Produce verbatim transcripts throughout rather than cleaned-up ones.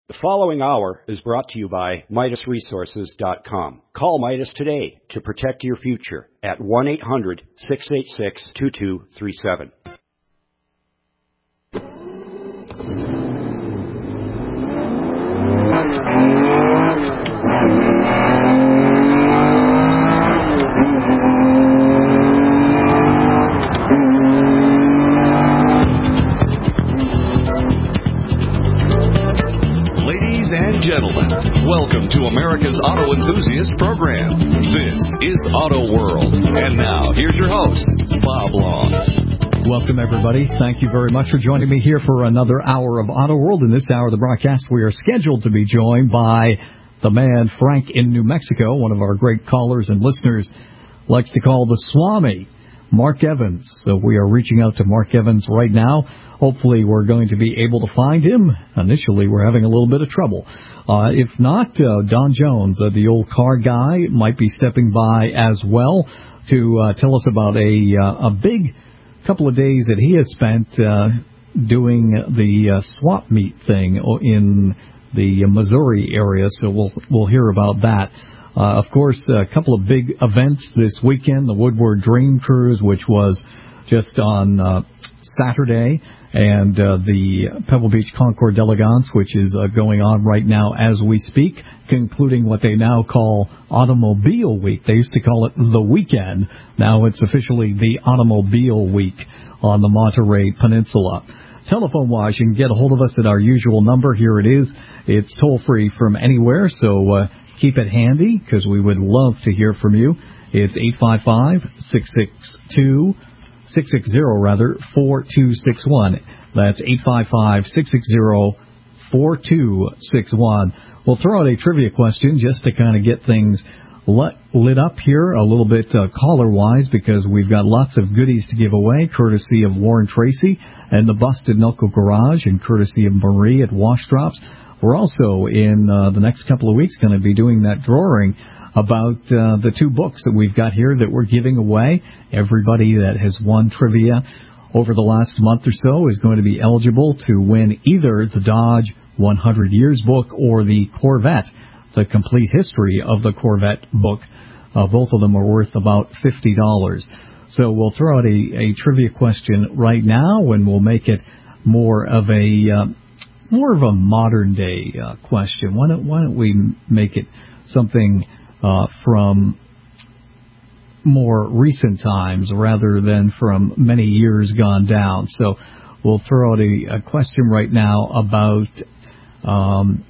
The following hour is brought to you by Midas Resources dot com. Call Midas today to protect your future at one eight hundred, six eight six, two two three seven. Gentlemen, welcome to America's Auto Enthusiast Program. This is Auto World. And now, here's your host, Bob Long. Welcome, everybody. Thank you very much for joining me here for another hour of Auto World. In this hour of the broadcast, we are scheduled to be joined by the man Frank in New Mexico, one of our great callers and listeners, likes to call the Swami, Mark Evans. So we are reaching out to Mark Evans right now. Hopefully we're going to be able to find him. Initially, we're having a little bit of trouble. Uh, if not, uh, Don Jones, uh, the old car guy, might be stepping by as well to uh, tell us about a uh, a big couple of days that he has spent uh, doing the uh, swap meet thing in the Missouri area. So we'll we'll hear about that. Uh, of course, a couple of big events this weekend, the Woodward Dream Cruise, which was just on uh, Saturday, and uh, the Pebble Beach Concours d'Elegance, which is uh, going on right now as we speak, concluding what they now call Automobile Week. They used to call it the weekend. Now it's officially the Automobile Week on the Monterey Peninsula. Telephone-wise, you can get a hold of us at our usual number. Here it is. It's toll-free from anywhere, so uh, keep it handy, because we would love to hear from you. It's eight five five, six six two, six six zero, rather, four two six one. That's eight five five, six six zero, four two six one. We'll throw out a trivia question just to kind of get things lit, lit up here a little bit uh, caller-wise, because we've got lots of goodies to give away, courtesy of Warren Tracy and the Busted Knuckle Garage, and courtesy of Marie at Wash Drops. We're also, in uh, the next couple of weeks, going to be doing that drawing about uh, the two books that we've got here that we're giving away. Everybody that has won trivia over the last month or so is going to be eligible to win either the Dodge one hundred Years book or the Corvette, the complete history of the Corvette book. Uh, both of them are worth about fifty dollars. So we'll throw out a, a trivia question right now, and we'll make it more of a... Uh, More of a modern-day uh, question. Why don't, why don't we make it something uh, from more recent times rather than from many years gone down? So we'll throw out a, a question right now about um,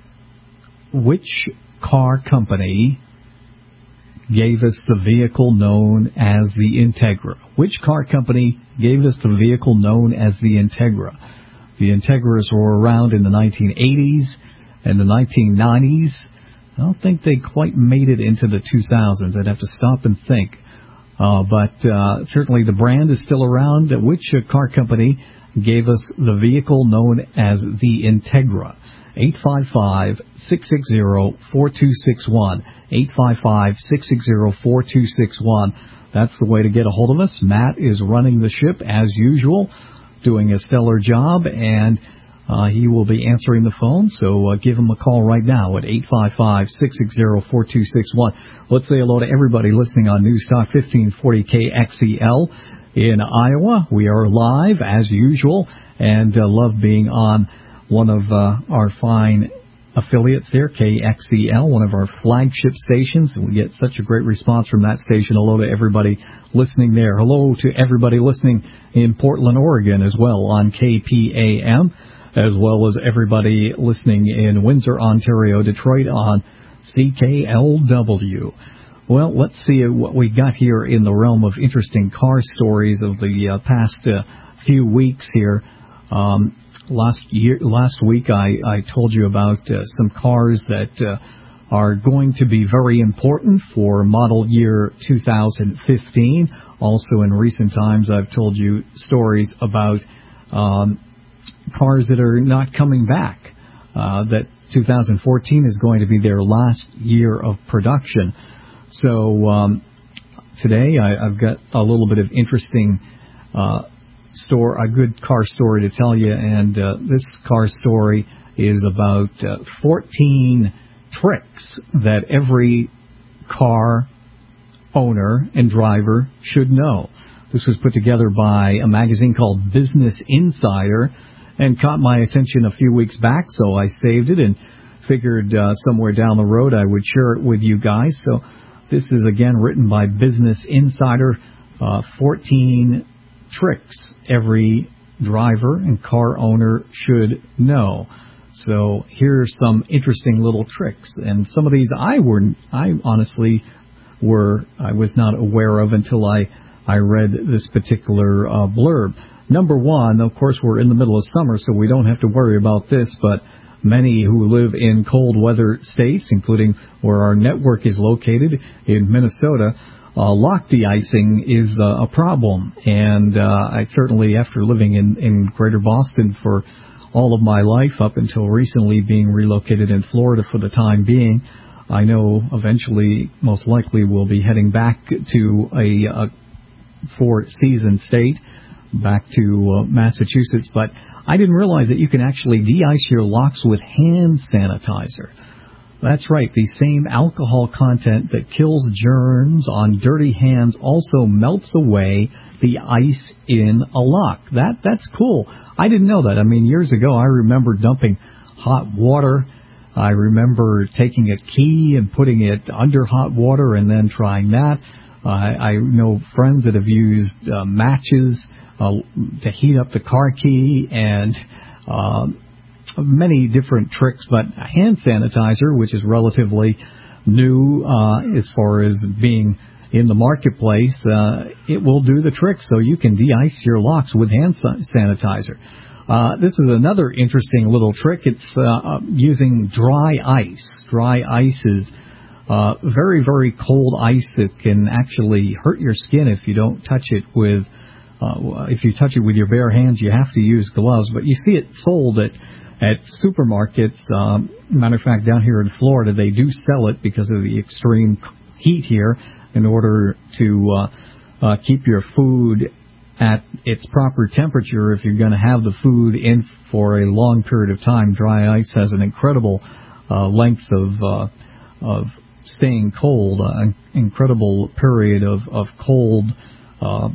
which car company gave us the vehicle known as the Integra? Which car company gave us the vehicle known as the Integra? The Integras were around in the nineteen eighties and the nineteen nineties. I don't think they quite made it into the two thousands. I'd have to stop and think. Uh, but uh, certainly the brand is still around. Which uh, car company gave us the vehicle known as the Integra? eight five five, six six zero, four two six one. eight five five, six six zero, four two six one. That's the way to get a hold of us. Matt is running the ship as usual, doing a stellar job, and uh, he will be answering the phone, so uh, give him a call right now at eight five five, six six zero, four two six one. Let's say hello to everybody listening on News Talk fifteen forty K X E L in Iowa. We are live, as usual, and uh, love being on one of uh, our fine affiliates there, K X E L, one of our flagship stations, and we get such a great response from that station. Hello to everybody listening there. Hello to everybody listening in Portland, Oregon as well on K P A M, as well as everybody listening in Windsor, Ontario, Detroit on C K L W. Well, let's see what we got here in the realm of interesting car stories of the uh, past uh, few weeks here. Um, Last year, last week, I, I told you about uh, some cars that uh, are going to be very important for model year two thousand fifteen. Also, in recent times, I've told you stories about um, cars that are not coming back. Uh, that two thousand fourteen is going to be their last year of production. So um, today, I, I've got a little bit of interesting uh store a good car story to tell you, and uh, this car story is about uh, fourteen tricks that every car owner and driver should know. This was put together by a magazine called Business Insider and caught my attention a few weeks back, so I saved it and figured uh, somewhere down the road I would share it with you guys. So this is, again, written by Business Insider, uh, fourteen tricks every driver and car owner should know. So here are some interesting little tricks, and some of these I were I honestly were I was not aware of until I I read this particular uh, blurb. Number one, of course, we're in the middle of summer, so we don't have to worry about this, but many who live in cold weather states, including where our network is located in Minnesota, Uh, lock de-icing is uh, a problem, and uh, I certainly, after living in, in Greater Boston for all of my life, up until recently being relocated in Florida for the time being, I know eventually, most likely, we'll be heading back to a, a four-season state, back to uh, Massachusetts, but I didn't realize that you can actually de-ice your locks with hand sanitizer. That's right. The same alcohol content that kills germs on dirty hands also melts away the ice in a lock. That that's cool. I didn't know that. I mean, years ago, I remember dumping hot water. I remember taking a key and putting it under hot water and then trying that. Uh, I know friends that have used uh, matches uh, to heat up the car key and Uh, many different tricks, but hand sanitizer, which is relatively new uh, as far as being in the marketplace, uh, it will do the trick, so you can de-ice your locks with hand sanitizer. Uh, this is another interesting little trick. It's uh, using dry ice. Dry ice is uh, very, very cold ice that can actually hurt your skin if you don't touch it with, uh, if you touch it with your bare hands, you have to use gloves, but you see it sold at At supermarkets. Um, matter of fact, down here in Florida, they do sell it because of the extreme heat here in order to uh, uh, keep your food at its proper temperature. If you're going to have the food in for a long period of time, dry ice has an incredible uh, length of uh, of staying cold, uh, an incredible period of, of cold uh,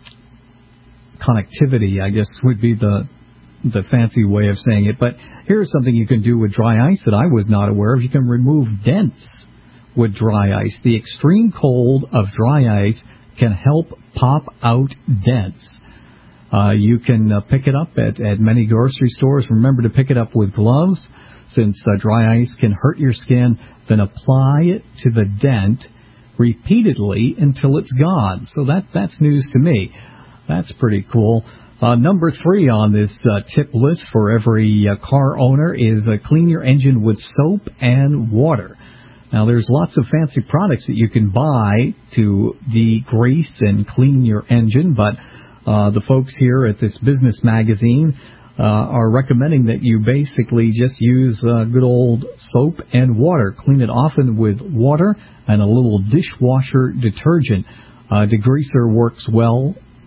connectivity, I guess would be the the fancy way of saying it. But here's something you can do with dry ice that I was not aware of. You can remove dents with dry ice. The extreme cold of dry ice can help pop out dents. Uh, you can uh, pick it up at, at many grocery stores. Remember to pick it up with gloves, since uh, dry ice can hurt your skin. Then apply it to the dent repeatedly until it's gone. So that that's news to me. That's pretty cool. Uh, number three on this uh, tip list for every uh, car owner is uh, clean your engine with soap and water. Now, there's lots of fancy products that you can buy to degrease and clean your engine, but uh, the folks here at this business magazine uh, are recommending that you basically just use uh, good old soap and water. Clean it often with water and a little dishwasher detergent. Uh, degreaser works well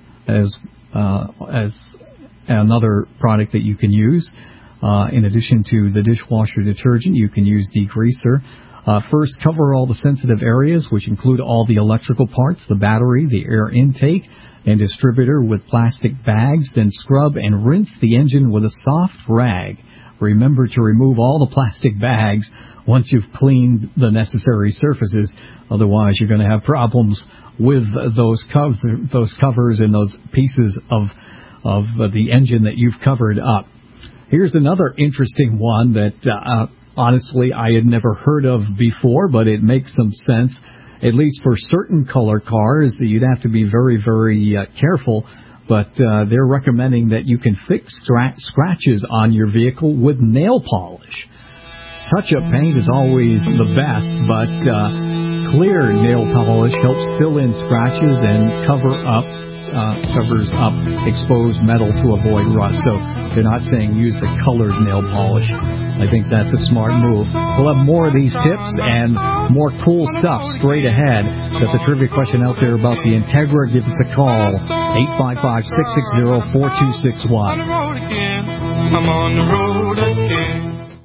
as Uh, as another product that you can use. Uh, in addition to the dishwasher detergent, you can use degreaser. Uh, first, cover all the sensitive areas, which include all the electrical parts, the battery, the air intake, and distributor with plastic bags. Then scrub and rinse the engine with a soft rag. Remember to remove all the plastic bags once you've cleaned the necessary surfaces. Otherwise, you're going to have problems with those covers, those covers and those pieces of of the engine that you've covered up. Here's another interesting one that uh, honestly I had never heard of before, but it makes some sense. At least for certain color cars, you'd have to be very, very uh, careful. But uh, they're recommending that you can fix scra- scratches on your vehicle with nail polish. Touch-up paint is always the best, but uh, clear nail polish helps fill in scratches and cover up, uh, covers up exposed metal to avoid rust. So they're not saying use the colored nail polish. I think that's a smart move. We'll have more of these tips and more cool stuff straight ahead. Got the trivia question out there about the Integra. Give us a call, eight five five, six six zero, four two six one. I'm on the road again.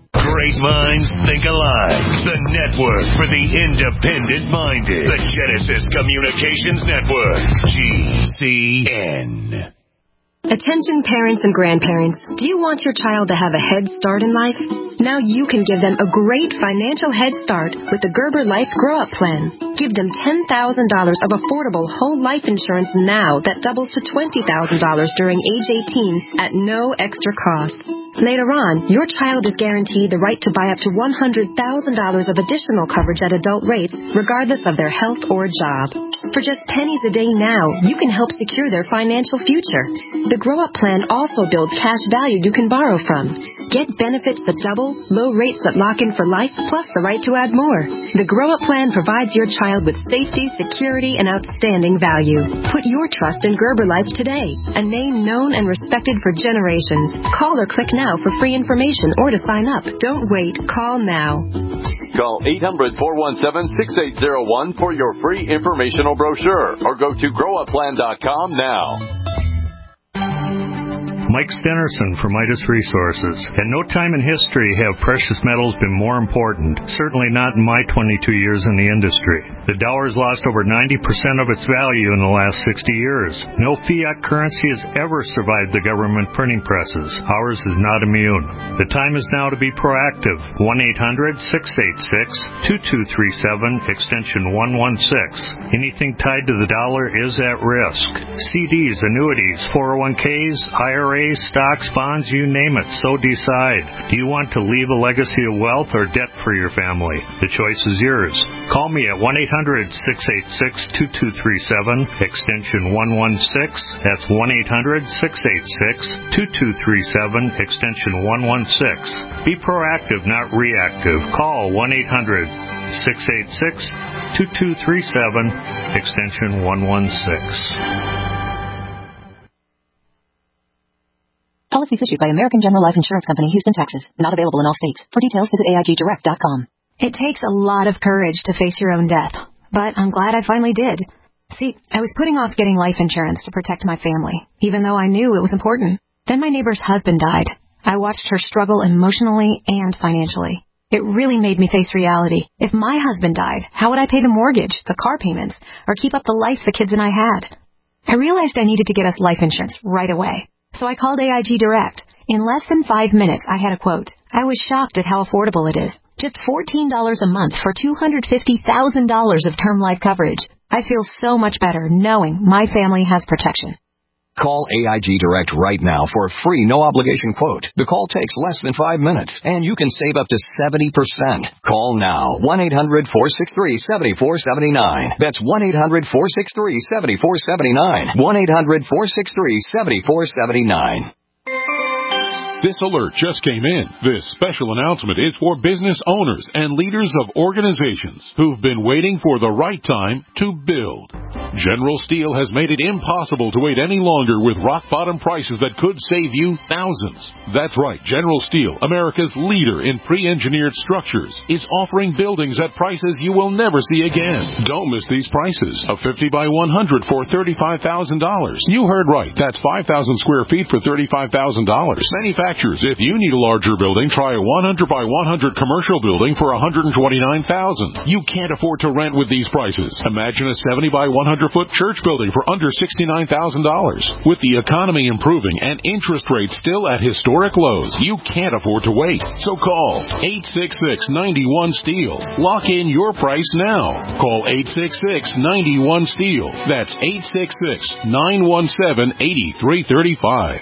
Great minds think alike. The network for the independent-minded. The Genesis Communications Network. G C N. Attention parents and grandparents, do you want your child to have a head start in life? Now you can give them a great financial head start with the Gerber Life Grow Up Plan. Give them ten thousand dollars of affordable whole life insurance now that doubles to twenty thousand dollars during age eighteen at no extra cost. Later on, your child is guaranteed the right to buy up to one hundred thousand dollars of additional coverage at adult rates, regardless of their health or job. For just pennies a day now, you can help secure their financial future. The Grow Up Plan also builds cash value you can borrow from. Get benefits that double, low rates that lock in for life, plus the right to add more. The Grow Up Plan provides your child with safety, security, and outstanding value. Put your trust in Gerber Life today, a name known and respected for generations. Call or click now for free information or to sign up. Don't wait. Call now. Call eight hundred, four one seven, six eight zero one for your free informational brochure or go to grow up plan dot com now. Mike Stenerson for Midas Resources. At no time in history have precious metals been more important, certainly not in my twenty-two years in the industry. The dollar has lost over ninety percent of its value in the last sixty years. No fiat currency has ever survived the government printing presses. Ours is not immune. The time is now to be proactive. one eight hundred, six eight six, two two three seven, extension one one six. Anything tied to the dollar is at risk. C Ds, annuities, four oh one Ks, I R As, stocks, bonds, you name it, so decide. Do you want to leave a legacy of wealth or debt for your family? The choice is yours. Call me at one eight hundred, six eight six, two two three seven, extension one one six. That's one eight hundred, six eight six, two two three seven, extension one one six. Be proactive, not reactive. Call one eight hundred, six eight six, two two three seven, extension one one six. Policies issued by American General Life Insurance Company, Houston, Texas. Not available in all states. For details, visit A I G direct dot com. It takes a lot of courage to face your own death, but I'm glad I finally did. See, I was putting off getting life insurance to protect my family, even though I knew it was important. Then my neighbor's husband died. I watched her struggle emotionally and financially. It really made me face reality. If my husband died, how would I pay the mortgage, the car payments, or keep up the life the kids and I had? I realized I needed to get us life insurance right away. So I called A I G Direct. In less than five minutes, I had a quote. I was shocked at how affordable it is. Just fourteen dollars a month for two hundred fifty thousand dollars of term life coverage. I feel so much better knowing my family has protection. Call A I G Direct right now for a free, no-obligation quote. The call takes less than five minutes, and you can save up to seventy percent. Call now, one eight hundred, four six three, seven four seven nine. That's one eight hundred, four six three, seven four seven nine. one eight hundred, four six three, seven four seven nine. This alert just came in. This special announcement is for business owners and leaders of organizations who've been waiting for the right time to build. General Steel has made it impossible to wait any longer with rock-bottom prices that could save you thousands. That's right. General Steel, America's leader in pre-engineered structures, is offering buildings at prices you will never see again. Don't miss these prices. A fifty by one hundred for thirty-five thousand dollars. You heard right. That's five thousand square feet for thirty-five thousand dollars. Manufactured. If you need a larger building, try a one hundred by one hundred commercial building for one hundred twenty-nine thousand dollars. You can't afford to rent with these prices. Imagine a seventy by one hundred foot church building for under sixty-nine thousand dollars. With the economy improving and interest rates still at historic lows, you can't afford to wait. So call eight six six, nine one, STEEL. Lock in your price now. Call eight six six, nine one, STEEL. That's eight six six, nine one seven, eight three three five.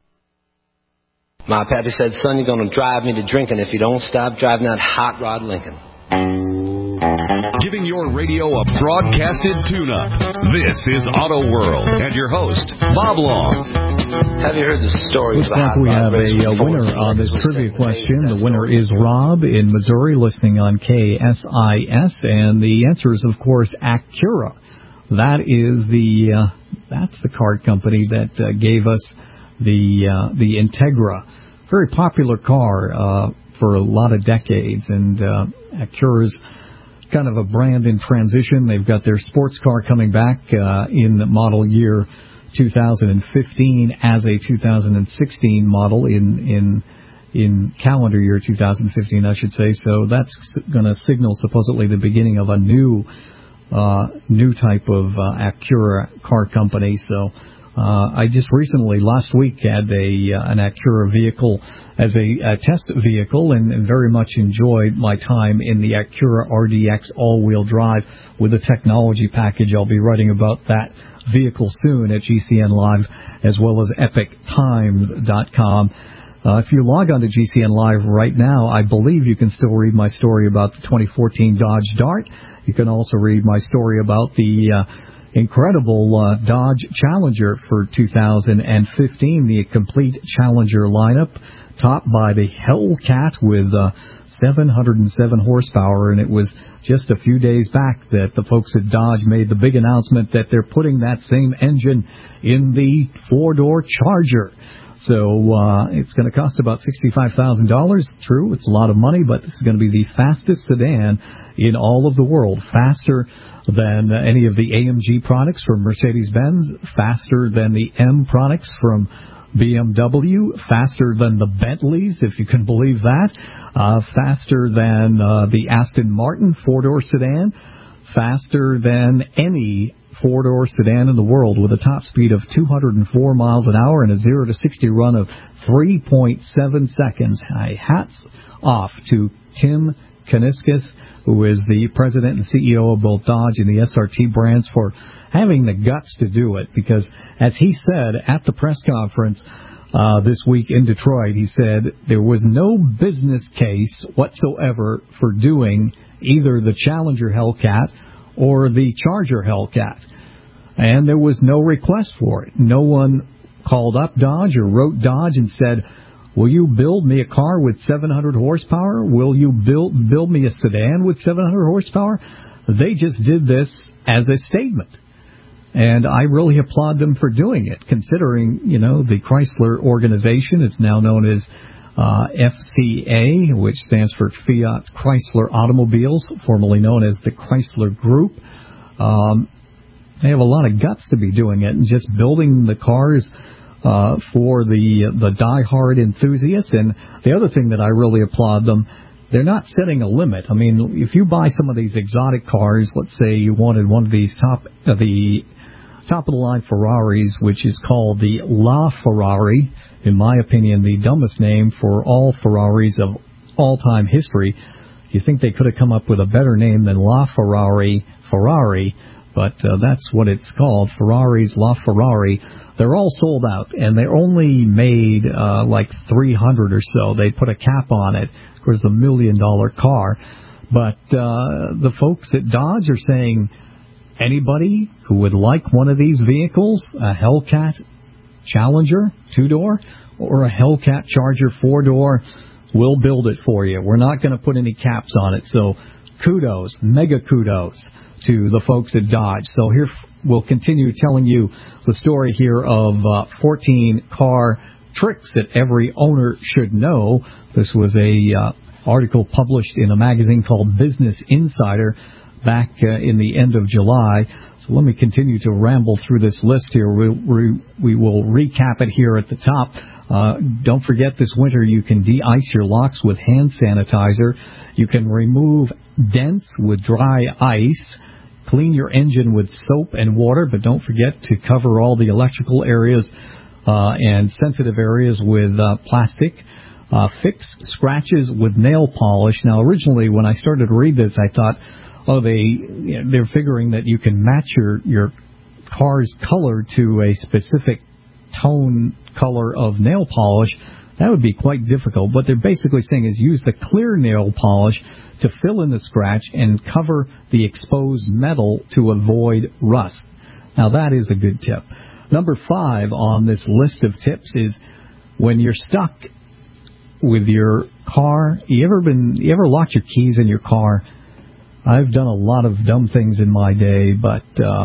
My pappy said, son, you're going to drive me to drinking if you don't stop driving that hot rod Lincoln. Giving your radio a broadcasted tune-up. This is Auto World and your host, Bob Long. Have you heard the story Looks of the like hot we rod have race a uh, winner on this trivia question. The winner is Rob in Missouri, listening on K S I S, and the answer is, of course, Acura. That is the uh, that's the car company that uh, gave us the uh, the Integra. Very popular car uh, for a lot of decades, and uh, Acura's kind of a brand in transition. They've got their sports car coming back uh, in the model year two thousand fifteen as a two thousand sixteen model in in in calendar year two thousand fifteen, I should say. So that's going to signal supposedly the beginning of a new uh, new type of uh, Acura car company. So uh, I just recently, last week, had a uh, an Acura vehicle as a, a test vehicle, and, and very much enjoyed my time in the Acura R D X all-wheel drive with the technology package. I'll be writing about that vehicle soon at G C N Live, as well as epic times dot com. Uh, if you log on to G C N Live right now, I believe you can still read my story about the twenty fourteen Dodge Dart. You can also read my story about the uh, incredible uh, Dodge Challenger for two thousand fifteen, the complete Challenger lineup, topped by the Hellcat with uh, seven hundred seven horsepower. And it was just a few days back that the folks at Dodge made the big announcement that they're putting that same engine in the four-door Charger. So uh, it's going to cost about sixty-five thousand dollars. True, it's a lot of money, but this is going to be the fastest sedan in all of the world. Faster than any of the A M G products from Mercedes-Benz. Faster than the M products from B M W. Faster than the Bentleys, if you can believe that. Uh, faster than uh, the Aston Martin four-door sedan. Faster than any four-door sedan in the world, with a top speed of two hundred four miles an hour and a zero to sixty run of three point seven seconds. Hi, hats off to Tim Kuniskis, who is the president and C E O of both Dodge and the S R T brands, for having the guts to do it. Because, as he said at the press conference uh, this week in Detroit, he said there was no business case whatsoever for doing either the Challenger Hellcat or the Charger Hellcat. And there was no request for it. No one called up Dodge or wrote Dodge and said, will you build me a car with seven hundred horsepower? Will you build build me a sedan with seven hundred horsepower? They just did this as a statement. And I really applaud them for doing it, considering, you know, the Chrysler organization is now known as uh, F C A, which stands for Fiat Chrysler Automobiles, formerly known as the Chrysler Group. Um, they have a lot of guts to be doing it and just building the cars uh, for the the diehard enthusiasts. And the other thing that I really applaud them, they're not setting a limit. I mean, if you buy some of these exotic cars, let's say you wanted one of these top uh, the top of the line Ferraris, which is called the La Ferrari, in my opinion, the dumbest name for all Ferraris of all-time history. You think they could have come up with a better name than La Ferrari Ferrari, but uh, that's what it's called, Ferraris La Ferrari. They're all sold out, and they're only made uh, like three hundred or so. They put a cap on it. Of course, a million-dollar car. But uh, the folks at Dodge are saying, anybody who would like one of these vehicles, a Hellcat Challenger two-door or a Hellcat Charger four-door, we'll build it for you. We're not going to put any caps on it. So kudos, mega kudos to the folks at Dodge. So here we'll continue telling you the story here of uh, fourteen car tricks that every owner should know. This was a uh, article published in a magazine called Business Insider back uh, in the end of July. So let me continue to ramble through this list here. We, we, we will recap it here at the top. Uh, don't forget, this winter you can de-ice your locks with hand sanitizer. You can remove dents with dry ice. Clean your engine with soap and water, but don't forget to cover all the electrical areas uh, and sensitive areas with uh, plastic. Uh, fix scratches with nail polish. Now, originally, when I started to read this, I thought, oh, they, you know, they're figuring that you can match your, your car's color to a specific tone color of nail polish. That would be quite difficult. What they're basically saying is use the clear nail polish to fill in the scratch and cover the exposed metal to avoid rust. Now, that is a good tip. Number five on this list of tips is when you're stuck with your car, you ever been, you ever locked your keys in your car? I've done a lot of dumb things in my day, but uh,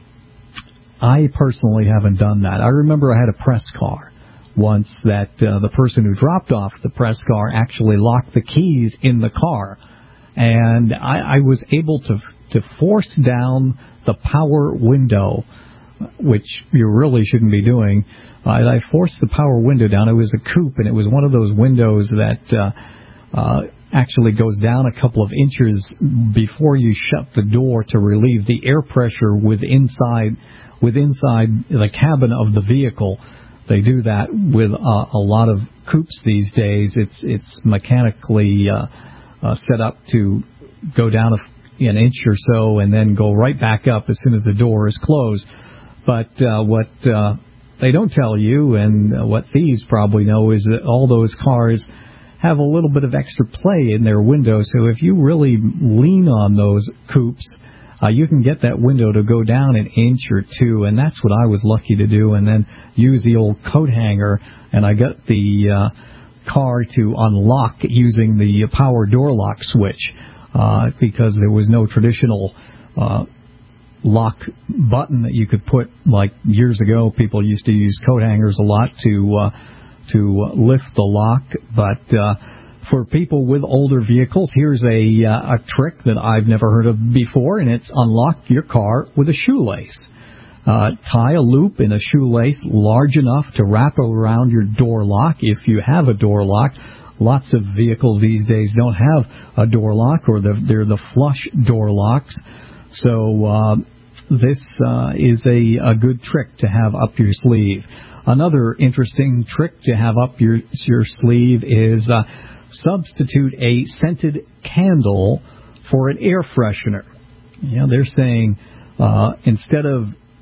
I personally haven't done that. I remember I had a press car once that uh, the person who dropped off the press car actually locked the keys in the car, and I, I was able to to force down the power window which you really shouldn't be doing. Uh, I forced the power window down. It was a coupe, and it was one of those windows that uh, uh, actually goes down a couple of inches before you shut the door to relieve the air pressure with inside, with inside the cabin of the vehicle. They do that with uh, a lot of coupes these days. It's it's mechanically uh, uh, set up to go down a, an inch or so and then go right back up as soon as the door is closed. But uh, what uh, they don't tell you, and uh, what thieves probably know, is that all those cars have a little bit of extra play in their window. So if you really lean on those coupes, Uh, you can get that window to go down an inch or two, and that's what I was lucky to do, and then use the old coat hanger, and I got the uh, car to unlock using the power door lock switch uh, because there was no traditional uh, lock button that you could put. Like years ago, people used to use coat hangers a lot to uh, to lift the lock, but uh, for people with older vehicles, here's a uh, a trick that I've never heard of before, and it's unlock your car with a shoelace. Uh, tie a loop in a shoelace large enough to wrap around your door lock if you have a door lock. Lots of vehicles these days don't have a door lock, or the, they're the flush door locks. So uh, this uh, is a, a good trick to have up your sleeve. Another interesting trick to have up your, your sleeve is Uh, substitute a scented candle for an air freshener. You know, they're saying uh, instead of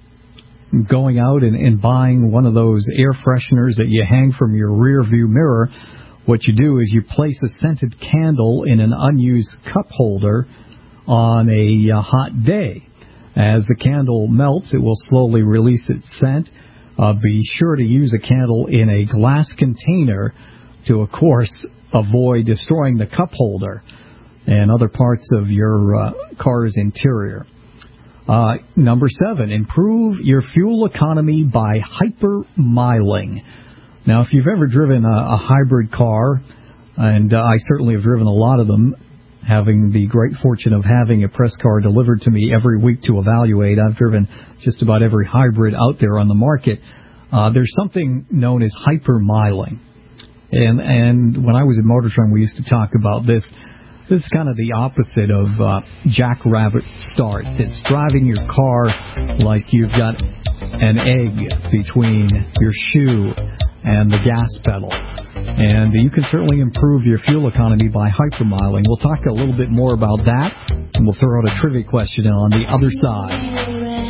going out and, and buying one of those air fresheners that you hang from your rear view mirror, what you do is you place a scented candle in an unused cup holder on a uh, hot day. As the candle melts, it will slowly release its scent. Uh, be sure to use a candle in a glass container to, of course, avoid destroying the cup holder and other parts of your uh, car's interior. Uh, number seven, improve your fuel economy by hypermiling. Now, if you've ever driven a, a hybrid car, and uh, I certainly have driven a lot of them, having the great fortune of having a press car delivered to me every week to evaluate, I've driven just about every hybrid out there on the market. Uh, there's something known as hypermiling. And and when I was at Motortron, we used to talk about this. This is kind of the opposite of uh, jackrabbit starts. It's driving your car like you've got an egg between your shoe and the gas pedal. And you can certainly improve your fuel economy by hypermiling. We'll talk a little bit more about that, and we'll throw out a trivia question on the other side.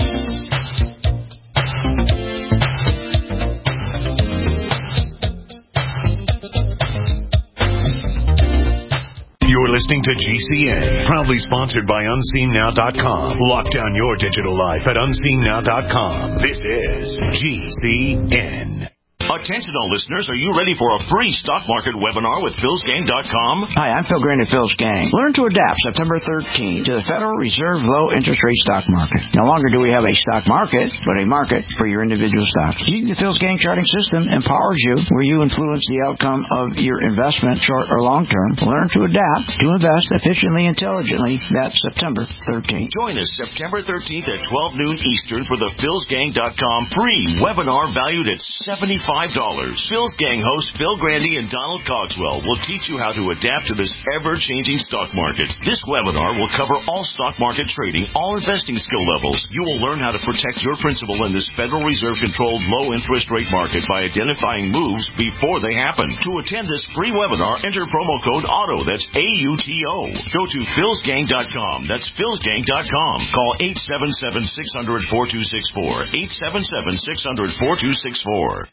You're listening to G C N, proudly sponsored by unseen now dot com. Lock down your digital life at unseen now dot com. This is G C N. Attention all listeners, are you ready for a free stock market webinar with Phil's Gang dot com? Hi, I'm Phil Green of Phil's Gang. Learn to adapt September thirteenth to the Federal Reserve low interest rate stock market. No longer do we have a stock market, but a market for your individual stocks. Using the Phil's Gang charting system empowers you where you influence the outcome of your investment, short or long term. Learn to adapt to invest efficiently, intelligently. That's September thirteenth. Join us September thirteenth at twelve noon Eastern for the Phil's Gang dot com free webinar valued at seventy-five dollars. Phil's Gang hosts Phil Grandy and Donald Cogswell will teach you how to adapt to this ever-changing stock market. This webinar will cover all stock market trading, all investing skill levels. You will learn how to protect your principal in this Federal Reserve-controlled low-interest rate market by identifying moves before they happen. To attend this free webinar, enter promo code AUTO. That's A U T O. Go to Phil's Gang dot com. That's Phil's Gang dot com. Call eight seven seven, six hundred, four two six four. eight seven seven, six hundred, four two six four.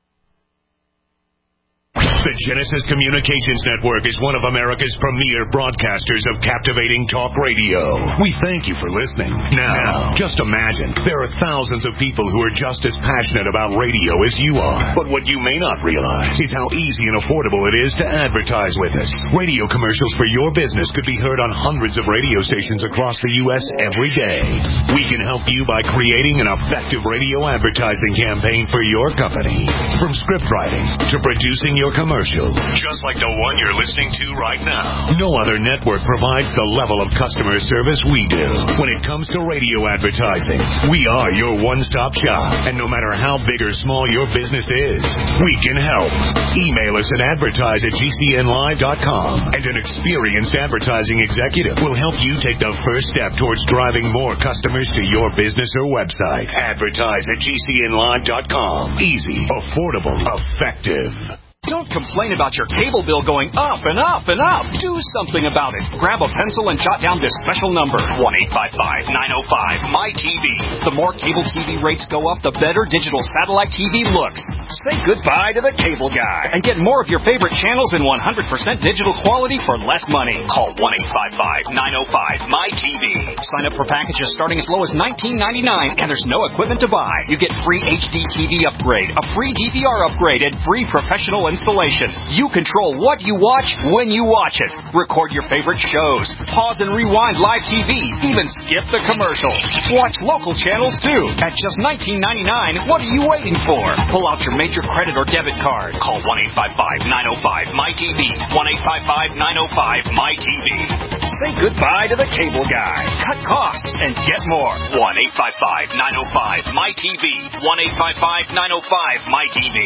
The Genesis Communications Network is one of America's premier broadcasters of captivating talk radio. We thank you for listening. Now, just imagine, there are thousands of people who are just as passionate about radio as you are. But what you may not realize is how easy and affordable it is to advertise with us. Radio commercials for your business could be heard on hundreds of radio stations across the U S every day. We can help you by creating an effective radio advertising campaign for your company. From script writing to producing your commercial, commercial, just like the one you're listening to right now. No other network provides the level of customer service we do. When it comes to radio advertising, we are your one-stop shop. And no matter how big or small your business is, we can help. Email us at advertise at G C N live dot com, and an experienced advertising executive will help you take the first step towards driving more customers to your business or website. Advertise at G C N live dot com. Easy, affordable, effective. Don't complain about your cable bill going up and up and up. Do something about it. Grab a pencil and jot down this special number, one eight five five, nine oh five, M Y T V. The more cable T V rates go up, the better digital satellite T V looks. Say goodbye to the cable guy and get more of your favorite channels in one hundred percent digital quality for less money. Call one eight five five, nine oh five, M Y T V. Sign up for packages starting as low as nineteen ninety-nine, and there's no equipment to buy. You get free H D T V upgrade, a free D V R upgrade, and free professional installation. You control what you watch when you watch it. Record your favorite shows, pause and rewind live T V, even skip the commercials. Watch local channels too at just nineteen ninety-nine. What are you waiting for? Pull out your major credit or debit card. Call one eight five five, nine oh five, M Y T V. one eight five five, nine oh five, M Y T V. Say goodbye to the cable guy. Cut costs and get more. one eight five five, nine oh five, M Y T V. one eight five five, nine oh five, M Y T V.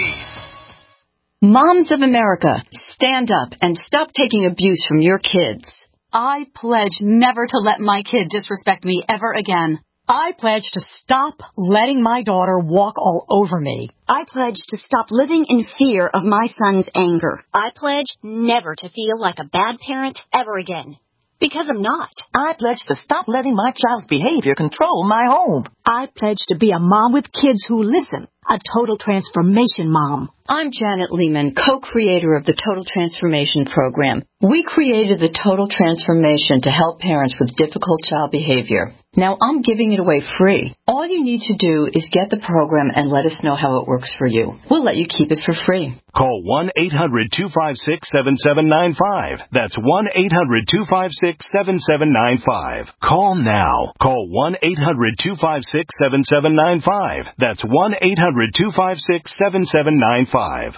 Moms of America, stand up and stop taking abuse from your kids. I pledge never to let my kid disrespect me ever again. I pledge to stop letting my daughter walk all over me. I pledge to stop living in fear of my son's anger. I pledge never to feel like a bad parent ever again. Because I'm not. I pledge to stop letting my child's behavior control my home. I pledge to be a mom with kids who listen. A total transformation mom. I'm Janet Lehman, co-creator of the Total Transformation Program. We created the Total Transformation to help parents with difficult child behavior. Now I'm giving it away free. All you need to do is get the program and let us know how it works for you. We'll let you keep it for free. Call one eight hundred, two five six, seven seven nine five. That's one eight hundred, two five six, seven seven nine five. Call now. Call one eight hundred, two five six, seven seven nine five. That's one eight hundred, two five six, seven seven nine five.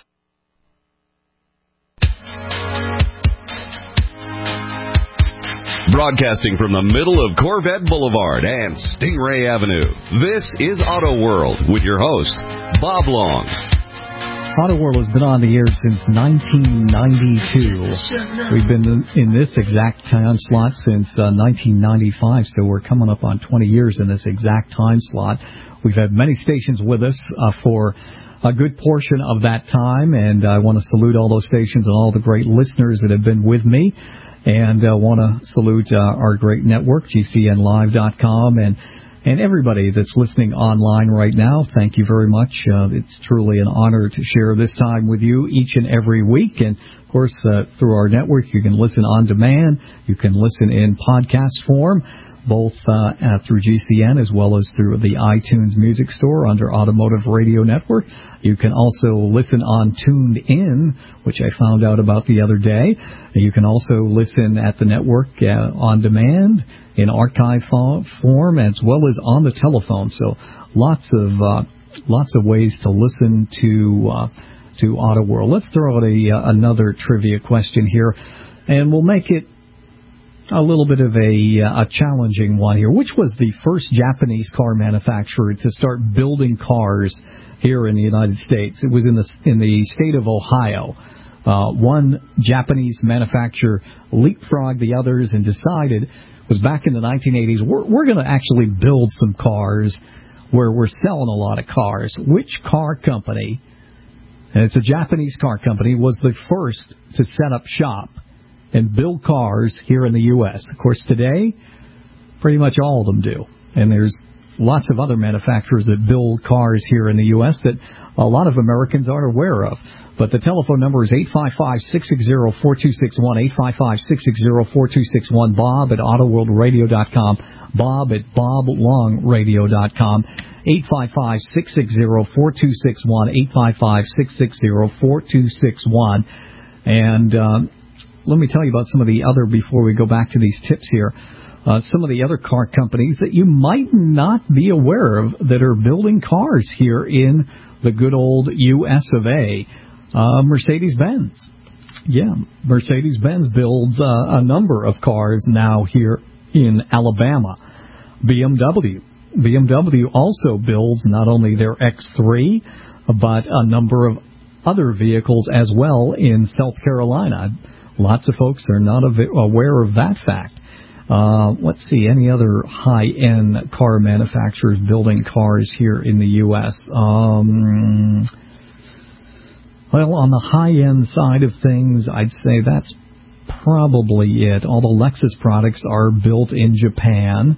Broadcasting from the middle of Corvette Boulevard and Stingray Avenue, this is Auto World with your host, Bob Long. Auto World has been on the air since nineteen ninety-two. We've been in this exact time slot since uh, nineteen ninety-five, so we're coming up on twenty years in this exact time slot. We've had many stations with us uh, for a good portion of that time, and I want to salute all those stations and all the great listeners that have been with me, and uh, want to salute uh, our great network, G C N live dot com, and And everybody that's listening online right now, thank you very much. Uh, it's truly an honor to share this time with you each and every week. And, of course, uh, through our network, you can listen on demand. You can listen in podcast form, both uh, uh, through G C N as well as through the iTunes Music Store under Automotive Radio Network. You can also listen on Tuned In, which I found out about the other day. You can also listen at the network uh, on demand in archive form as well as on the telephone. So lots of uh, lots of ways to listen to uh, to Auto World. Let's throw out a uh, another trivia question here, and we'll make it a little bit of a, a challenging one here. Which was the first Japanese car manufacturer to start building cars here in the United States? It was in the in the state of Ohio. Uh, one Japanese manufacturer leapfrogged the others and decided, was back in the nineteen eighties, we're, we're going to actually build some cars where we're selling a lot of cars. Which car company, and it's a Japanese car company, was the first to set up shop and build cars here in the U S? Of course, today, pretty much all of them do. And there's lots of other manufacturers that build cars here in the U S that a lot of Americans aren't aware of. But the telephone number is eight five five, six six zero, four two six one, eight five five, six six zero, four two six one, Bob at auto world radio dot com, Bob at bob long radio dot com, eight five five, six six zero, four two six one, eight five five, six six zero, four two six one. And um, let me tell you about some of the other, before we go back to these tips here, uh, some of the other car companies that you might not be aware of that are building cars here in the good old U S of A. Uh, Mercedes-Benz. Yeah, Mercedes-Benz builds uh, a number of cars now here in Alabama. B M W. B M W also builds not only their X three, but a number of other vehicles as well in South Carolina. Lots of folks are not aware of that fact. Uh, let's see, any other high-end car manufacturers building cars here in the U S? Um... Well, on the high-end side of things, I'd say that's probably it. All the Lexus products are built in Japan,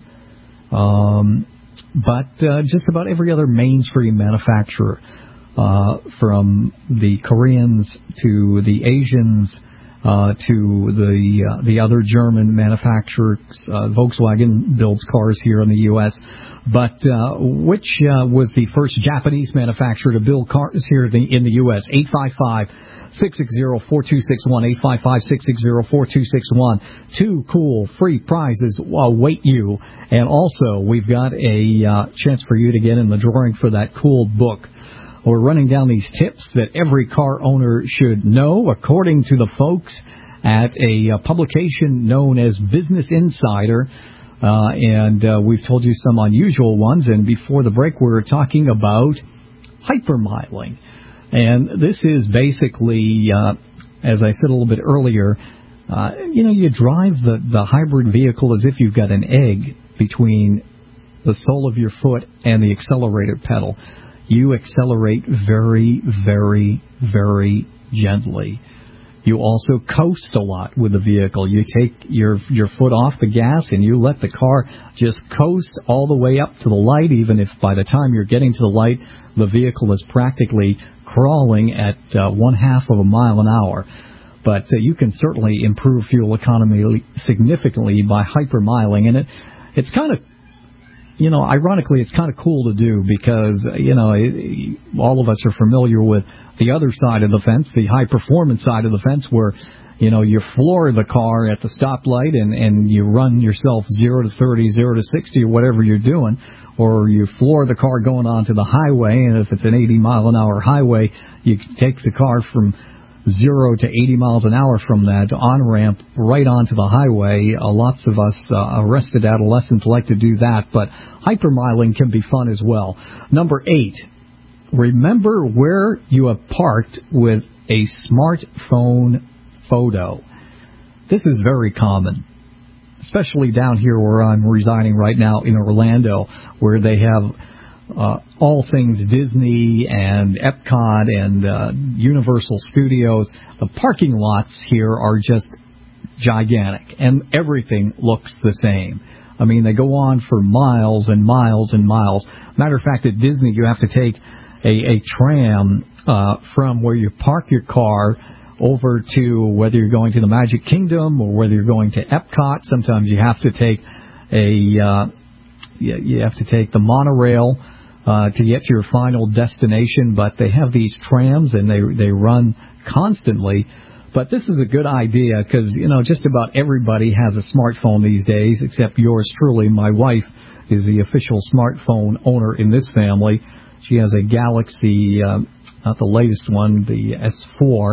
um, but uh, just about every other mainstream manufacturer, uh, from the Koreans to the Asians uh, to the uh, the other German manufacturers, uh, Volkswagen builds cars here in the U S, but uh, which uh, was the first Japanese manufacturer to build cars here in the, in the U S? eight five five, six six zero, four two six one, eight five five, six six zero, four two six one. Two cool free prizes await you. And also, we've got a uh, chance for you to get in the drawing for that cool book. We're running down these tips that every car owner should know, according to the folks at a uh, publication known as Business Insider. Uh, and uh, we've told you some unusual ones. And before the break, we were talking about hypermiling. And this is basically, uh, as I said a little bit earlier, uh, you know, you drive the, the hybrid vehicle as if you've got an egg between the sole of your foot and the accelerator pedal. You accelerate very, very, very gently. You also coast a lot with the vehicle. You take your your foot off the gas and you let the car just coast all the way up to the light, even if by the time you're getting to the light, the vehicle is practically crawling at uh, one half of a mile an hour. But uh, you can certainly improve fuel economy significantly by hypermiling. And it it's kind of, you know, ironically, it's kind of cool to do because, you know, it, all of us are familiar with the other side of the fence, the high-performance side of the fence, where, you know, you floor the car at the stoplight and, and you run yourself zero to thirty, zero to sixty, or whatever you're doing, or you floor the car going onto the highway, and if it's an eighty mile an hour highway, you take the car from zero to eighty miles an hour from that on-ramp right onto the highway. Uh, lots of us uh, arrested adolescents like to do that, but hypermiling can be fun as well. Number eight, remember where you have parked with a smartphone photo. This is very common, especially down here where I'm residing right now in Orlando, where they have Uh, all things Disney and Epcot and uh, Universal Studios. The parking lots here are just gigantic, and everything looks the same. I mean, they go on for miles and miles and miles. Matter of fact, at Disney, you have to take a, a tram uh, from where you park your car over to whether you're going to the Magic Kingdom or whether you're going to Epcot. Sometimes you have to take a uh, you, you have to take the monorail Uh, to get to your final destination, but they have these trams and they they run constantly. But this is a good idea because, you know, just about everybody has a smartphone these days, except yours truly. My wife is the official smartphone owner in this family. She has a Galaxy, uh, not the latest one, the S four.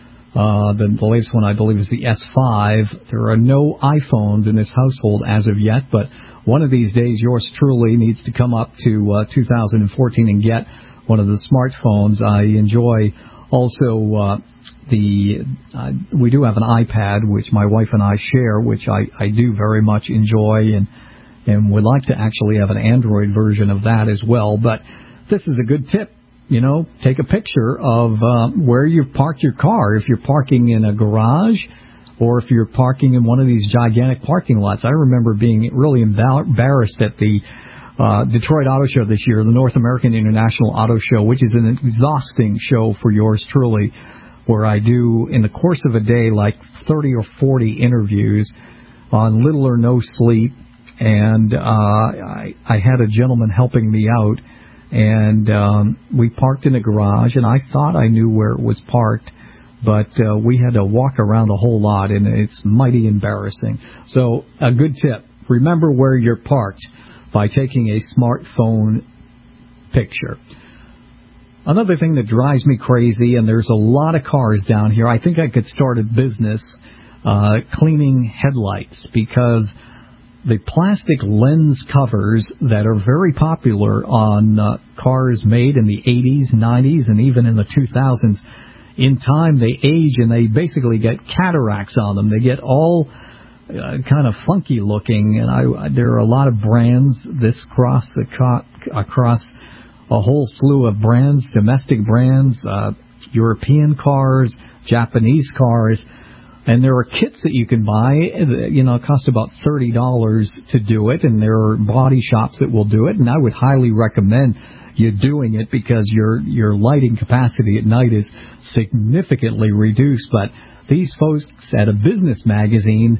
Uh, the, the latest one, I believe, is the S five. There are no iPhones in this household as of yet, but one of these days, yours truly needs to come up to uh, two thousand fourteen and get one of the smartphones. I enjoy also uh, the, uh, we do have an iPad, which my wife and I share, which I, I do very much enjoy, and, and would like to actually have an Android version of that as well. But this is a good tip. You know, take a picture of uh, where you've parked your car. If you're parking in a garage or if you're parking in one of these gigantic parking lots. I remember being really embarrassed at the uh, Detroit Auto Show this year, the North American International Auto Show, which is an exhausting show for yours truly, where I do, in the course of a day, like thirty or forty interviews on little or no sleep. And uh, I, I had a gentleman helping me out. And um, we parked in a garage, and I thought I knew where it was parked, but uh, we had to walk around a whole lot, and it's mighty embarrassing. So a good tip, remember where you're parked by taking a smartphone picture. Another thing that drives me crazy, and there's a lot of cars down here, I think I could start a business uh, cleaning headlights, because the plastic lens covers that are very popular on uh, cars made in the eighties, nineties, and even in the two thousands, in time they age and they basically get cataracts on them. They get all uh, kind of funky looking, and I, there are a lot of brands this cross across a whole slew of brands, domestic brands, uh, European cars, Japanese cars. And there are kits that you can buy, you know, it costs about thirty dollars to do it, and there are body shops that will do it, and I would highly recommend you doing it, because your your lighting capacity at night is significantly reduced. But these folks at a business magazine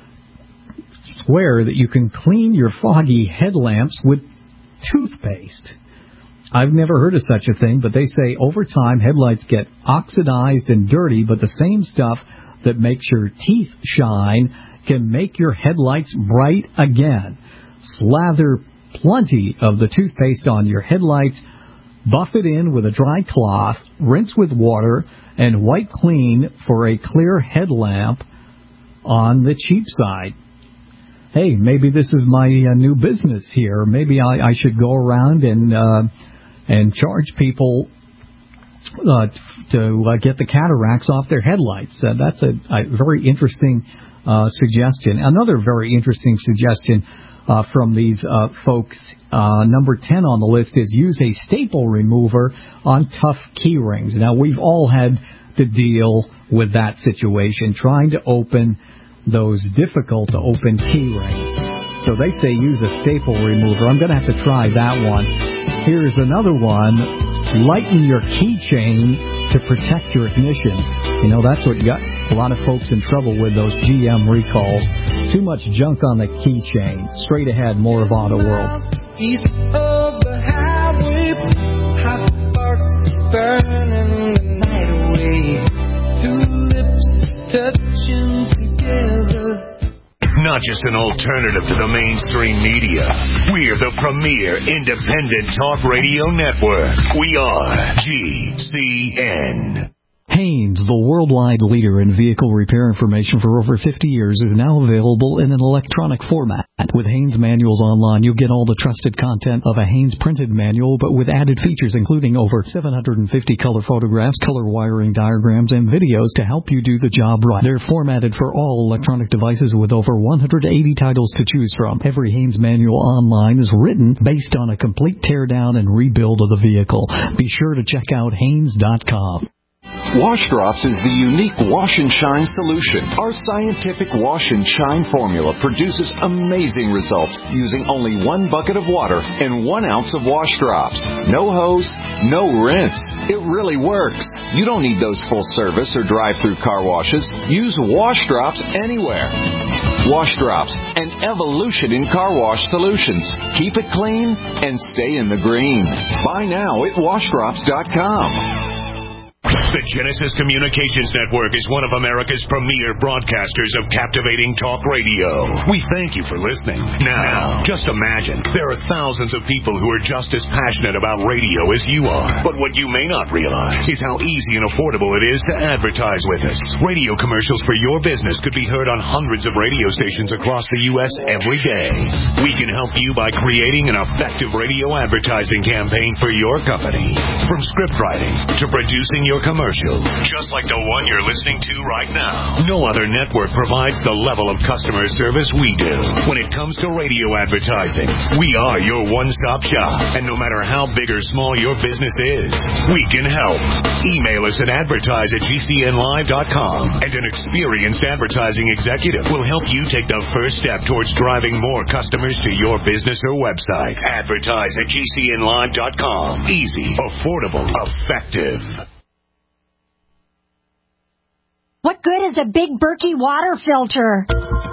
swear that you can clean your foggy headlamps with toothpaste. I've never heard of such a thing, but they say over time headlights get oxidized and dirty, but the same stuff that makes your teeth shine can make your headlights bright again. Slather plenty of the toothpaste on your headlights, buff it in with a dry cloth, rinse with water, and wipe clean for a clear headlamp on the cheap side. Hey, maybe this is my uh, new business here. Maybe I, I should go around and uh, and charge people Uh, to uh, get the cataracts off their headlights. Uh, that's a, a very interesting uh, suggestion. Another very interesting suggestion uh, from these uh, folks, uh, number ten on the list, is use a staple remover on tough key rings. Now, we've all had to deal with that situation, trying to open those difficult-to-open key rings. So they say use a staple remover. I'm going to have to try that one. Here's another one. Lighten your keychain to protect your ignition. You know, that's what got a lot of folks in trouble with those G M recalls. Too much junk on the keychain. Straight ahead, more of Auto World. East of the highway, hot sparks burning the night away. Two lips touching together. Not just an alternative to the mainstream media. We're the premier independent talk radio network. We are G C N. Haynes, the worldwide leader in vehicle repair information for over fifty years, is now available in an electronic format. With Haynes Manuals Online, you'll get all the trusted content of a Haynes printed manual, but with added features including over seven hundred fifty color photographs, color wiring diagrams, and videos to help you do the job right. They're formatted for all electronic devices with over one hundred eighty titles to choose from. Every Haynes Manual Online is written based on a complete teardown and rebuild of the vehicle. Be sure to check out Haynes dot com. Wash Drops is the unique wash and shine solution. Our scientific wash and shine formula produces amazing results using only one bucket of water and one ounce of wash drops. No hose, no rinse. It really works. You don't need those full service or drive-through car washes. Use Wash Drops anywhere. Wash Drops, an evolution in car wash solutions. Keep it clean and stay in the green. Buy now at wash drops dot com. The Genesis Communications Network is one of America's premier broadcasters of captivating talk radio. We thank you for listening. Now, just imagine, there are thousands of people who are just as passionate about radio as you are. But what you may not realize is how easy and affordable it is to advertise with us. Radio commercials for your business could be heard on hundreds of radio stations across the U S every day. We can help you by creating an effective radio advertising campaign for your company. From script writing to producing your commercial, just like the one you're listening to right now. No other network provides the level of customer service we do. When it comes to radio advertising, we are your one-stop shop. And no matter how big or small your business is, we can help. Email us at advertise at G C N live dot com, and an experienced advertising executive will help you take the first step towards driving more customers to your business or website. Advertise at G C N live dot com. Easy, affordable, effective. What good is a big Berkey water filter?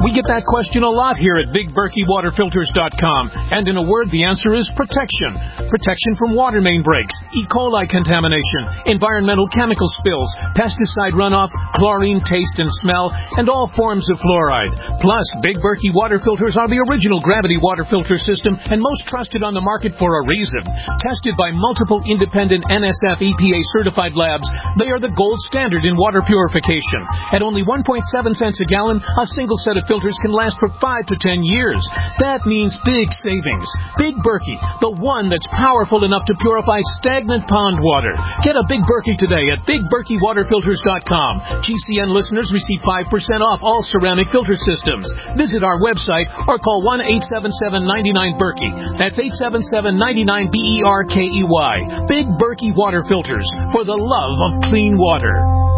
We get that question a lot here at Big Berkey Water Filters dot com. And in a word, the answer is protection. Protection from water main breaks, E. coli contamination, environmental chemical spills, pesticide runoff, chlorine taste and smell, and all forms of fluoride. Plus, Big Berkey Water Filters are the original gravity water filter system and most trusted on the market for a reason. Tested by multiple independent N S F E P A certified labs, they are the gold standard in water purification. At only one point seven cents a gallon, a single set of filters can last for five to ten years. That means big savings. Big Berkey, the one that's powerful enough to purify stagnant pond water. Get a Big Berkey today at Big Berkey Water Filters dot com. G C N listeners receive five percent off all ceramic filter systems. Visit our website or call one eight seven seven, nine nine, Berkey. That's eight seven seven, nine nine, B E R K E Y. Big Berkey Water Filters, for the love of clean water.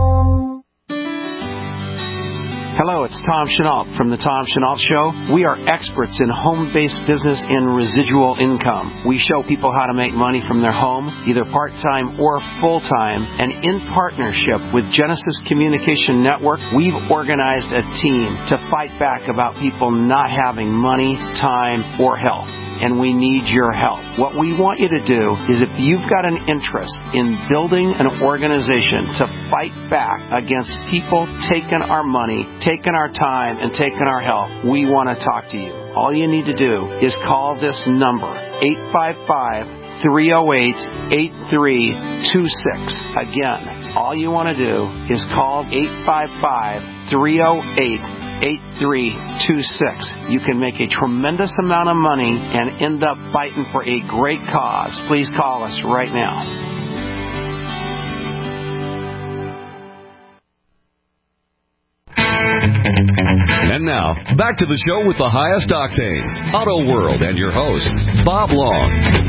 Hello, it's Tom Chenault from The Tom Chenault Show. We are experts in home-based business and residual income. We show people how to make money from their home, either part-time or full-time. And in partnership with Genesis Communication Network, we've organized a team to fight back about people not having money, time, or health. And we need your help. What we want you to do is, if you've got an interest in building an organization to fight back against people taking our money, taking our time, and taking our health, we want to talk to you. All you need to do is call this number, eight five five, three oh eight, eight three two six. Again, all you want to do is call eight five five, three oh eight, eight three two six. You can make a tremendous amount of money and end up fighting for a great cause. Please call us right now. And now, back to the show with the highest octane, Auto World, and your host, Bob Long.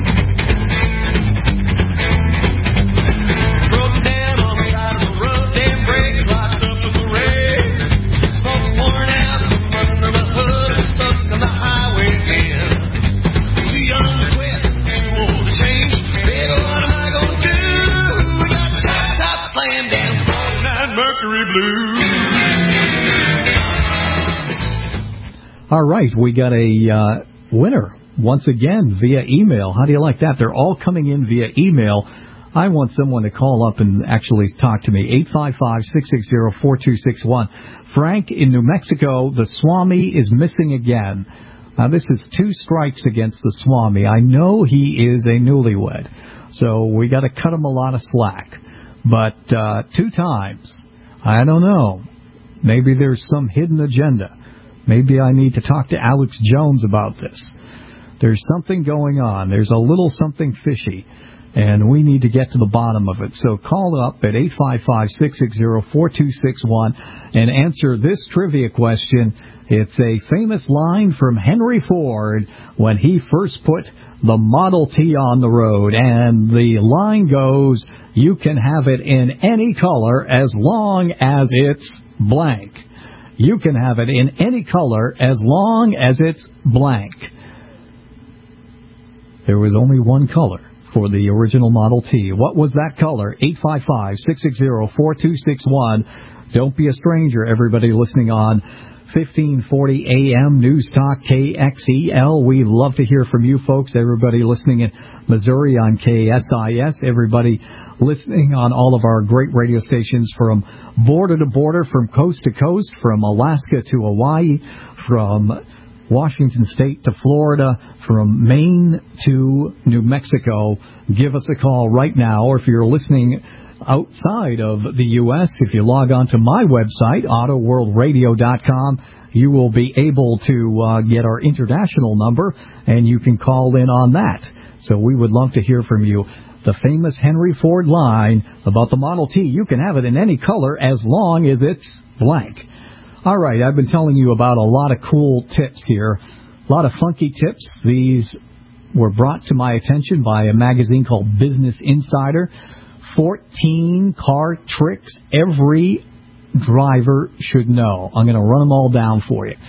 All right, we got a uh, winner once again via email. How do you like that? They're all coming in via email. I want someone to call up and actually talk to me. eight five five, six six zero, four two six one. Frank in New Mexico, the Swami is missing again. Now, this is two strikes against the Swami. I know he is a newlywed, so we got to cut him a lot of slack. But uh, two times, I don't know. Maybe there's some hidden agenda. Maybe I need to talk to Alex Jones about this. There's something going on. There's a little something fishy, and we need to get to the bottom of it. So call up at eight five five, six six zero, four two six one and answer this trivia question. It's a famous line from Henry Ford when he first put the Model T on the road, and the line goes, "You can have it in any color as long as it's blank." You can have it in any color as long as it's blank. There was only one color for the original Model T. What was that color? eight five five, six six zero, four two six one. Don't be a stranger, everybody listening on fifteen forty A M News Talk K X E L. We love to hear from you folks. Everybody listening in Missouri on K S I S. Everybody listening on all of our great radio stations from border to border, from coast to coast, from Alaska to Hawaii, from Washington State to Florida, from Maine to New Mexico. Give us a call right now, or if you're listening outside of the U S, if you log on to my website, auto world radio dot com, you will be able to uh, get our international number, and you can call in on that. So we would love to hear from you. The famous Henry Ford line about the Model T, you can have it in any color as long as it's blank. All right, I've been telling you about a lot of cool tips here, a lot of funky tips. These were brought to my attention by a magazine called Business Insider. fourteen car tricks every driver should know. I'm going to run them all down for you.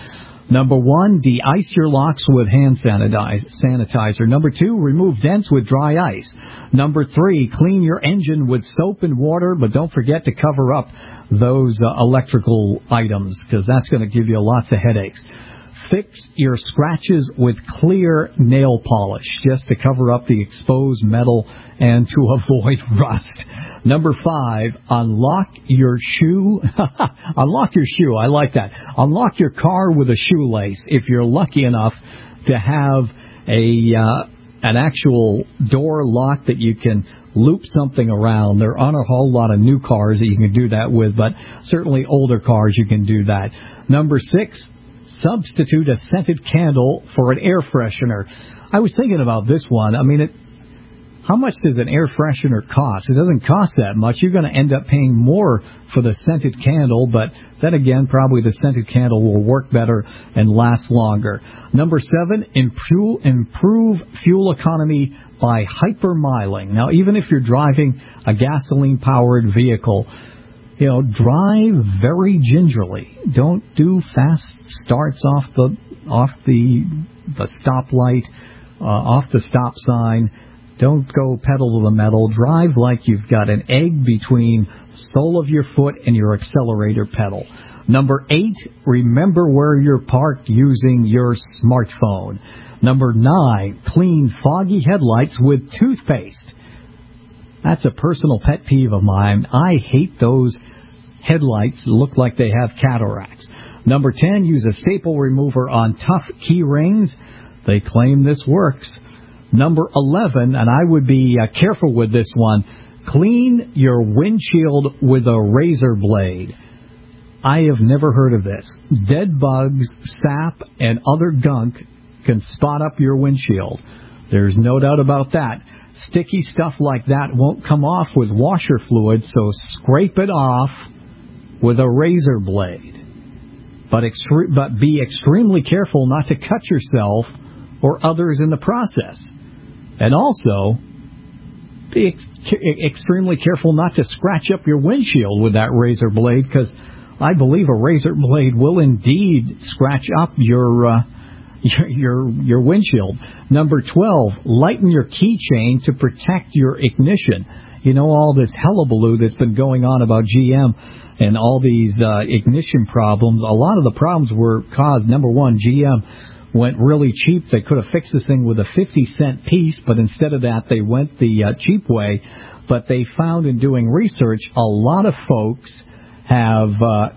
Number one, de-ice your locks with hand sanitizer. Number two, remove dents with dry ice. Number three, clean your engine with soap and water, but don't forget to cover up those uh, electrical items, because that's going to give you lots of headaches. Fix your scratches with clear nail polish, just to cover up the exposed metal and to avoid rust. Number five, unlock your shoe. Unlock your shoe. I like that. Unlock your car with a shoelace if you're lucky enough to have a uh, an actual door lock that you can loop something around. There aren't a whole lot of new cars that you can do that with, but certainly older cars you can do that. Number six, substitute a scented candle for an air freshener. I was thinking about this one. I mean, it, how much does an air freshener cost? It doesn't cost that much. You're going to end up paying more for the scented candle, but then again, probably the scented candle will work better and last longer. Number seven, improve, improve fuel economy by hypermiling. Now, even if you're driving a gasoline-powered vehicle, you know, drive very gingerly. Don't do fast starts off the off the the stoplight, uh, off the stop sign. Don't go pedal to the metal. Drive like you've got an egg between the sole of your foot and your accelerator pedal. Number eight, remember where you're parked using your smartphone. Number nine, clean foggy headlights with toothpaste. That's a personal pet peeve of mine. I hate those headlights that look like they have cataracts. Number ten, use a staple remover on tough key rings. They claim this works. Number eleven, and I would be uh, careful with this one, clean your windshield with a razor blade. I have never heard of this. Dead bugs, sap, and other gunk can spot up your windshield. There's no doubt about that. Sticky stuff like that won't come off with washer fluid, so scrape it off with a razor blade. But, extre- but be extremely careful not to cut yourself or others in the process. And also, be ex- extremely careful not to scratch up your windshield with that razor blade, because I believe a razor blade will indeed scratch up your, uh, your your your windshield. Number twelve, lighten your keychain to protect your ignition. You know, all this hullabaloo that's been going on about G M and all these uh, ignition problems. A lot of the problems were caused, number one, G M went really cheap. They could have fixed this thing with a fifty cent piece, but instead of that, they went the uh, cheap way. But they found in doing research, a lot of folks have uh,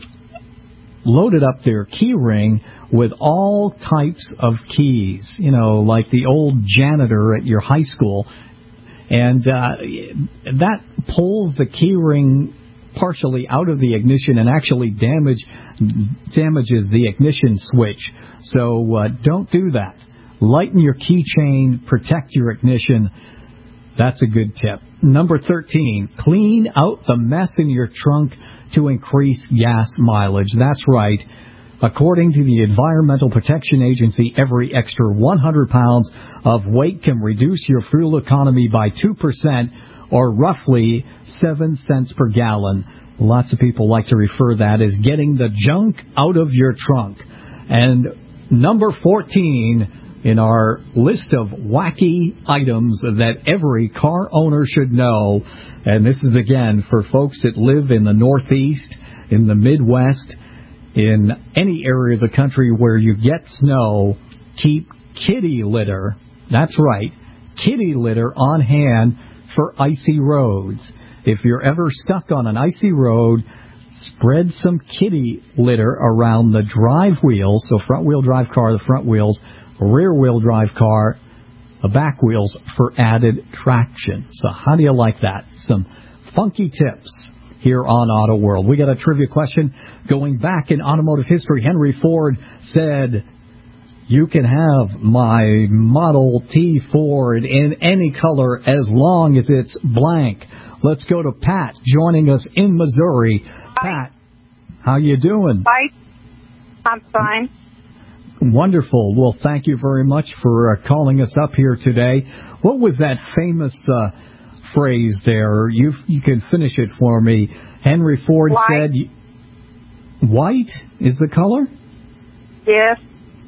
loaded up their key ring with all types of keys, you know, like the old janitor at your high school. And uh, that pulls the key ring partially out of the ignition and actually damage damages the ignition switch. So uh, don't do that. Lighten your keychain, protect your ignition. That's a good tip. Number thirteen, clean out the mess in your trunk to increase gas mileage. That's right. According to the Environmental Protection Agency, every extra one hundred pounds of weight can reduce your fuel economy by two percent, or roughly seven cents per gallon. Lots of people like to refer that as getting the junk out of your trunk. And number fourteen in our list of wacky items that every car owner should know, and this is again for folks that live in the Northeast, in the Midwest, in any area of the country where you get snow, keep kitty litter, that's right, kitty litter on hand for icy roads. If you're ever stuck on an icy road, spread some kitty litter around the drive wheels, so front-wheel drive car, the front wheels, rear-wheel drive car, the back wheels, for added traction. So how do you like that? Some funky tips here on Auto World. We got a trivia question. Going back in automotive history, Henry Ford said, you can have my Model T Ford in any color as long as it's blank. Let's go to Pat joining us in Missouri. Pat, how you doing? Hi. I'm fine. Wonderful. Well, thank you very much for uh, calling us up here today. What was that famous uh, phrase there? You you can finish it for me. Henry Ford white. said, white is the color? Yes.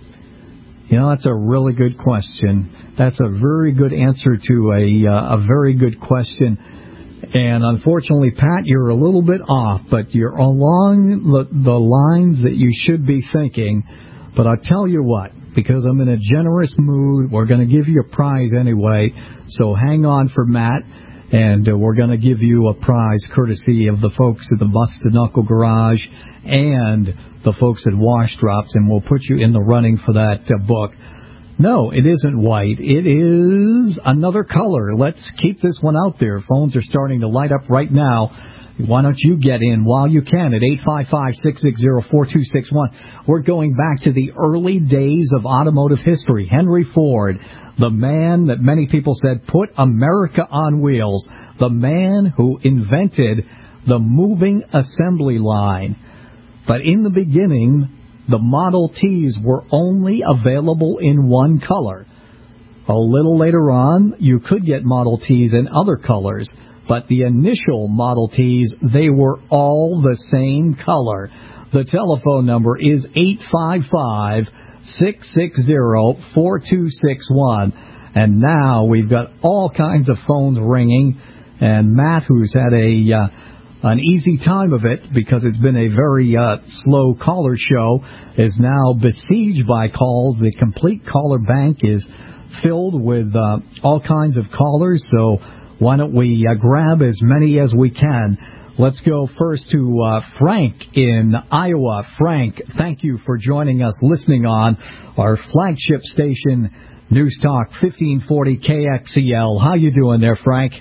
You know, that's a really good question. That's a very good answer to a uh, a very good question. And unfortunately, Pat, you're a little bit off, but you're along the, the lines that you should be thinking. But I'll tell you what, because I'm in a generous mood, we're going to give you a prize anyway. So hang on for Matt, and uh, we're going to give you a prize courtesy of the folks at the Busted Knuckle Garage and the folks at Wash Drops, and we'll put you in the running for that uh, book. No, it isn't white. It is another color. Let's keep this one out there. Phones are starting to light up right now. Why don't you get in while you can at eight five five, six six zero, four two six one. We're going back to the early days of automotive history. Henry Ford, the man that many people said put America on wheels, the man who invented the moving assembly line. But in the beginning, the Model Ts were only available in one color. A little later on, you could get Model Ts in other colors, but the initial Model Ts, they were all the same color. The telephone number is eight five five, six six zero, four two six one. And now we've got all kinds of phones ringing, and Matt, who's had a... Uh, An easy time of it because it's been a very uh, slow caller show, is now besieged by calls. The complete caller bank is filled with uh, all kinds of callers, so why don't we uh, grab as many as we can. Let's go first to uh, Frank in Iowa. Frank, thank you for joining us, listening on our flagship station, News Talk fifteen forty K X E L. How you doing there, Frank?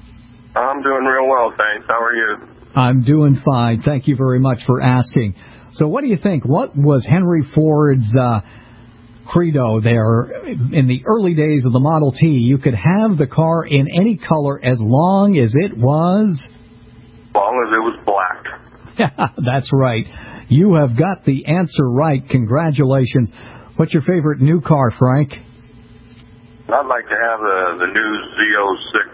I'm doing real well, thanks. How are you? I'm doing fine. Thank you very much for asking. So what do you think? What was Henry Ford's uh, credo there in the early days of the Model T? You could have the car in any color as long as it was... As long as it was black. That's right. You have got the answer right. Congratulations. What's your favorite new car, Frank? I'd like to have the, the new Z oh six.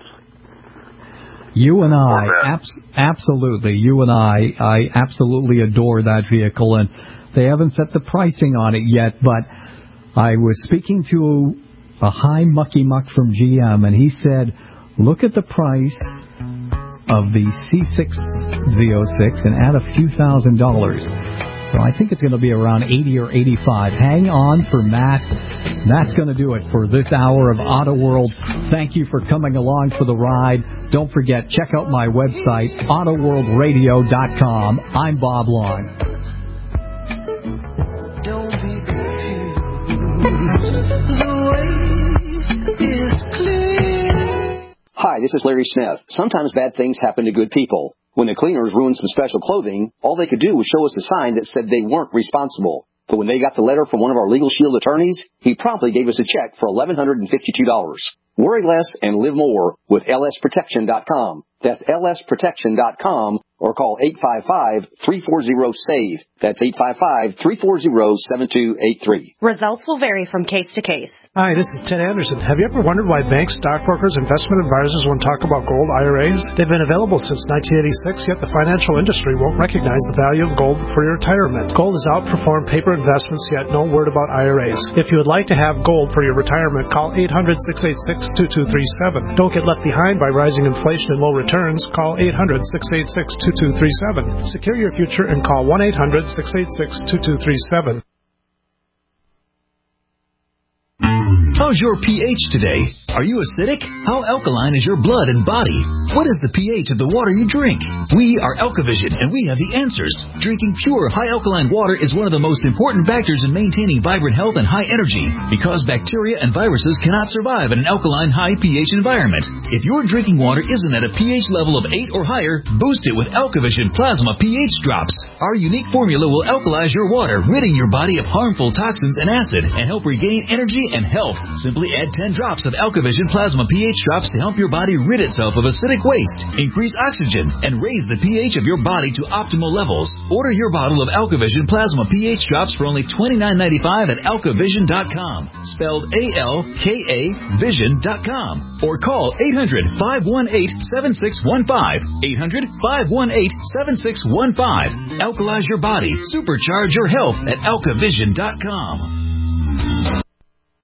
You and I, abs- absolutely, you and I, I absolutely adore that vehicle, and they haven't set the pricing on it yet, but I was speaking to a high mucky muck from G M, and he said, look at the price of the C six Z oh six and add a few thousand dollars. So I think it's going to be around eighty or eighty-five. Hang on for Matt. That's going to do it for this hour of Auto World. Thank you for coming along for the ride. Don't forget, check out my website, auto world radio dot com. I'm Bob Long. Don't be confused. The way is clear. Hi, this is Larry Smith. Sometimes bad things happen to good people. When the cleaners ruined some special clothing, all they could do was show us a sign that said they weren't responsible. But when they got the letter from one of our Legal Shield attorneys, he promptly gave us a check for eleven hundred fifty-two dollars. Worry less and live more with L S protection dot com. That's L S protection dot com or call eight five five, three four zero, S A V E. That's eight five five, three four zero, seven two eight three. Results will vary from case to case. Hi, this is Ted Anderson. Have you ever wondered why banks, stockbrokers, investment advisors won't talk about gold I R As? They've been available since nineteen eighty-six, yet the financial industry won't recognize the value of gold for your retirement. Gold has outperformed paper investments, yet no word about I R As. If you would like to have gold for your retirement, call eight hundred, six eight six, two two three seven. Don't get left behind by rising inflation and low returns. Call eight hundred, six eight six, two two three seven. Secure your future and call one eight hundred, six eight six, two two three seven. How's your pH today? Are you acidic? How alkaline is your blood and body? What is the pH of the water you drink? We are Alkavision, and we have the answers. Drinking pure, high alkaline water is one of the most important factors in maintaining vibrant health and high energy, because bacteria and viruses cannot survive in an alkaline, high pH environment. If your drinking water isn't at a pH level of eight or higher, boost it with Alkavision Plasma pH Drops. Our unique formula will alkalize your water, ridding your body of harmful toxins and acid, and help regain energy and health. Simply add ten drops of Alkavision AlkaVision Plasma pH drops to help your body rid itself of acidic waste, increase oxygen, and raise the pH of your body to optimal levels. Order your bottle of AlkaVision Plasma pH drops for only twenty-nine ninety-five at alka vision dot com, spelled A L K A vision dot com, or call eight hundred, five one eight, seven six one five, eight hundred, five one eight, seven six one five. Alkalize your body, supercharge your health at alka vision dot com.